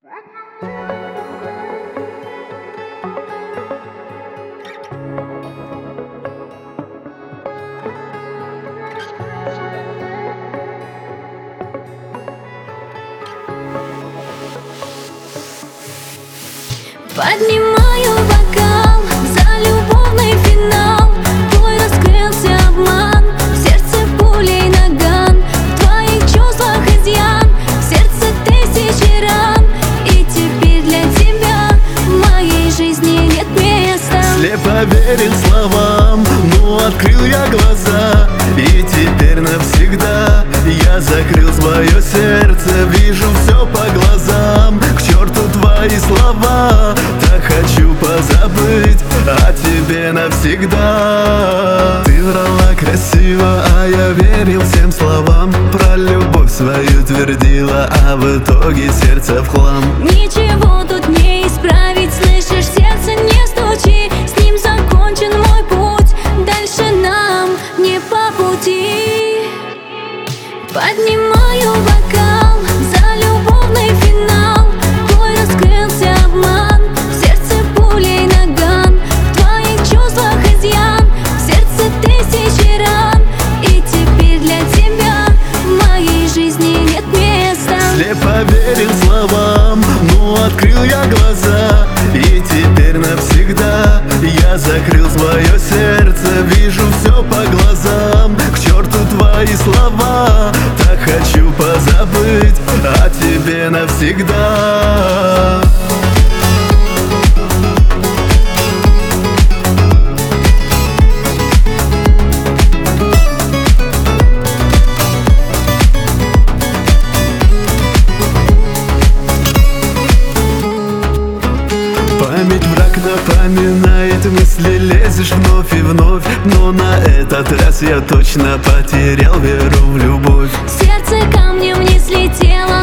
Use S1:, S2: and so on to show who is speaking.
S1: Поднимаю бокал за любовный финал. Твой раскрылся обман, в сердце пулей наган. В твоих чувствах изъян, в сердце тысячи ран. И теперь для тебя в моей жизни нет места.
S2: Слепо верил словам, но открыл я глаза. И теперь навсегда я закрыл свое сердце. Вижу все по глазам, к черту твои слова. Так хочу позабыть о тебе навсегда. Ты врала красиво, а я верил всем словам. Про любовь свою твердила, а в итоге сердце в хлам.
S1: Ничего тут не исправить, слышишь, сердце не стучи. С ним закончен мой путь, дальше нам не по пути. Поднимаю бокал за любовный финал. Твой раскрылся обман, в сердце пулей наган. В твоих чувствах изъян, в сердце тысячи ран. И теперь для тебя в моей жизни нет места.
S2: Слепо верил словам, но открыл я глаза. И теперь навсегда я закрыл свое сердце. Вижу все по глазам, к черту твои слова. Так хочу позабыть о тебе навсегда. Память враг напоминает, мысли лезешь вновь и вновь. Но на этот раз я точно потерял веру в любовь.
S1: Сердце камнем не слетело,